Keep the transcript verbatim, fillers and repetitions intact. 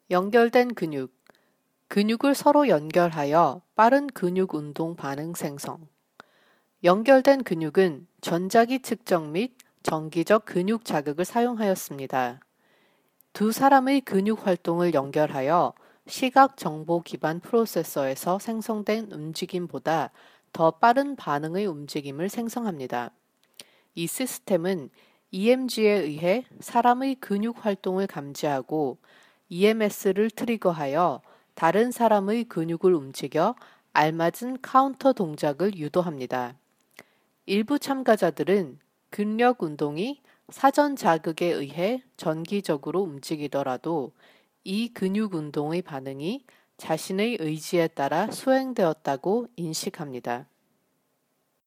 연결된 근육, 근육을 서로 연결하여 빠른 근육 운동 반응 생성. 연결된 근육은 전자기 측정 및 정기적 근육 자극을 사용하였습니다. 두 사람의 근육 활동을 연결하여 시각 정보 기반 프로세서에서 생성된 움직임보다 더 빠른 반응의 움직임을 생성합니다. 이 시스템은 이엠지에 의해 사람의 근육 활동을 감지하고 이엠에스를 트리거하여 다른 사람의 근육을 움직여 알맞은 카운터 동작을 유도합니다. 일부 참가자들은 근력 운동이 사전 자극에 의해 전기적으로 움직이더라도 이 근육 운동의 반응이 자신의 의지에 따라 수행되었다고 인식합니다.